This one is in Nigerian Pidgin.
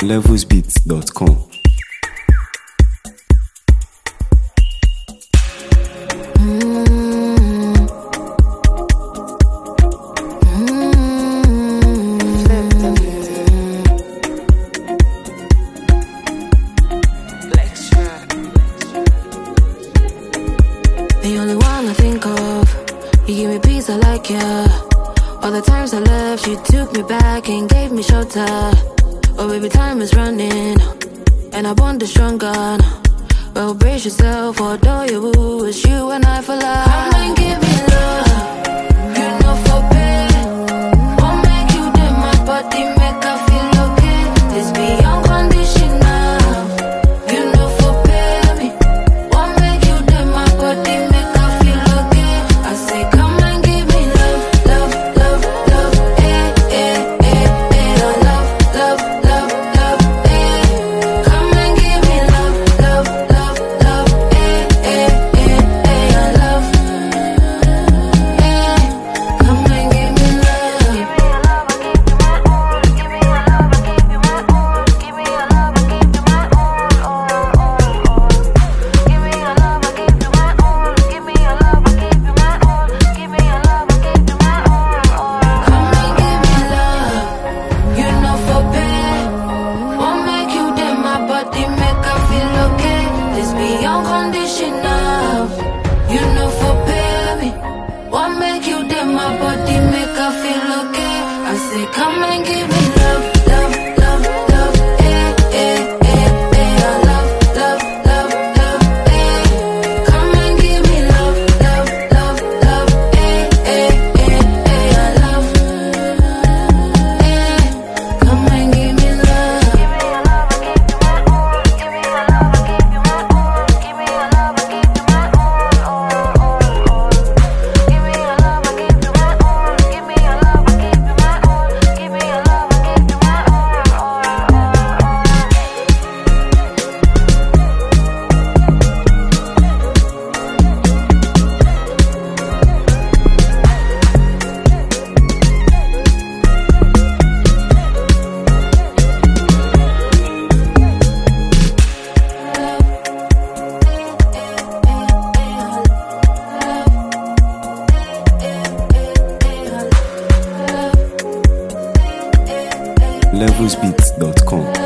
levelsbeats.com. The only one I think of, you give me peace, I like ya. All the times I left, you took me back and gave me shelter. Oh baby, time is running, and I want the stronger. Well, brace yourself, although you woo, it's you and I for life. Come and give me love, you know for pain. Won't make you do my body, make I feel okay. This beyond conditional, you know for pay me. Won't make you do my body, make I feel okay. I say come and give me love, love, love, love, eh, eh, eh, eh. Love, love, love, love, eh. Come and give me love, love, love, love, eh, eh, eh, eh. Love, eh. Come and give me love. Give me your love, I give you my all. Give me your love, I give you my all. Give me your love, I give you my all. Give me your love, I give you my all. Give me your love, I give you my all. Come and give me love, you know for pain. Won't make you dead, my body make I feel okay. This beyond conditional, you know for pay me. Won't make you dead, my body make I feel okay. I say come and give me love, love, love, love, eh, eh, eh, eh. Love, love, love, love, eh. Come and give me love, love, love, love, eh, eh, eh, eh. Love, eh. Come and give me love. Give me your love, I give you my all. Give me your love, I give you my all. Give me your love, I give you my all. Give me your love, I give you my all. Give me your love, I give you my all. Give me your love, I give you my all. levelsbeats.com.